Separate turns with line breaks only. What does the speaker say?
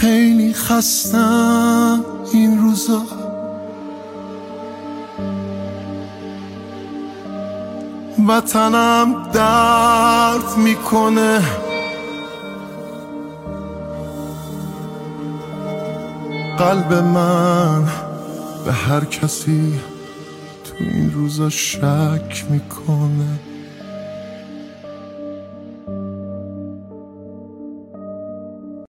خیلی خستم این روزا، وطنم درد میکنه، قلب من به هر کسی تو این روزا شک میکنه.